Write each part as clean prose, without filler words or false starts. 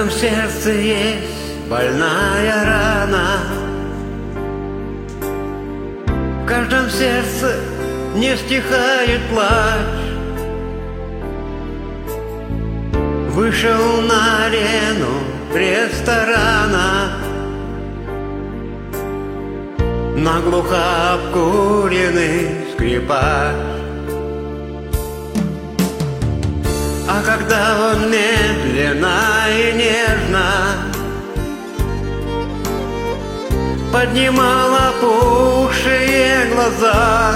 каждом сердце есть больная рана, в каждом сердце не стихает плач. Вышел на арену ресторана, наглухо обкуренный скрипач. А когда он медленно и нежно поднимал опухшие глаза,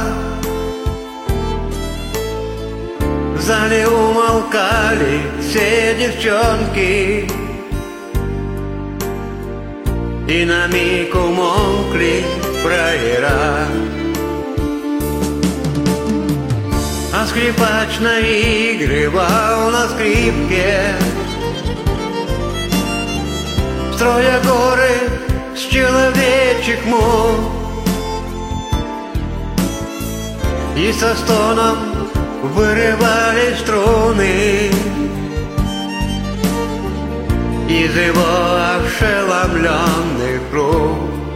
в зале умолкали все девчонки, и на миг умолкли проера. А скрипач наигрывал на скрипке, строя горы с человечек мук, и со стоном вырывали струны из его ошеломленных рук.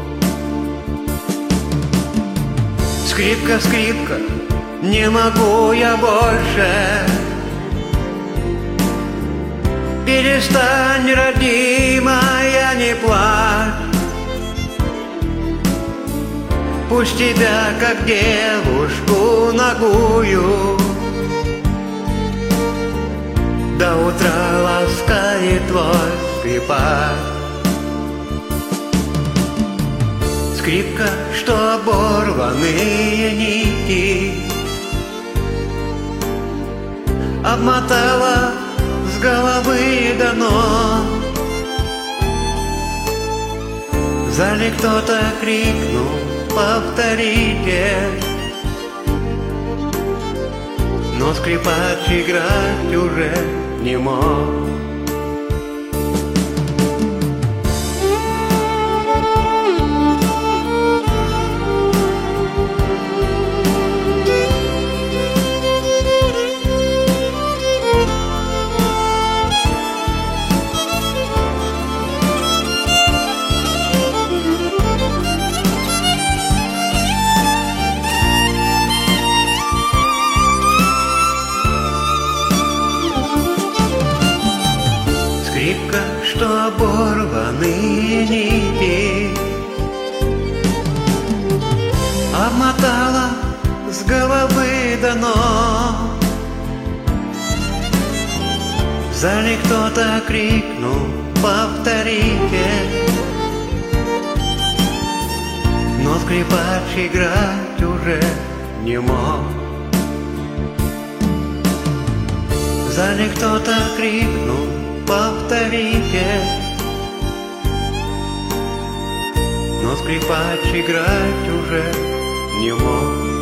Скрипка, скрипка, не могу я больше. Перестань, родимая, не плачь. Пусть тебя, как девушку нагую, до утра ласкает твой скрипач. Скрипка, что оборванные нити обмотала с головы до ног. В зале кто-то крикнул: повторите. Но скрипач играть уже не мог. Скрипка, что оборванные нити обмотала с головы до ног. В зале кто-то крикнул: повторите. Но скрипач играть уже не мог. В зале кто-то крикнул: повторите. Но скрипач играть уже не мог.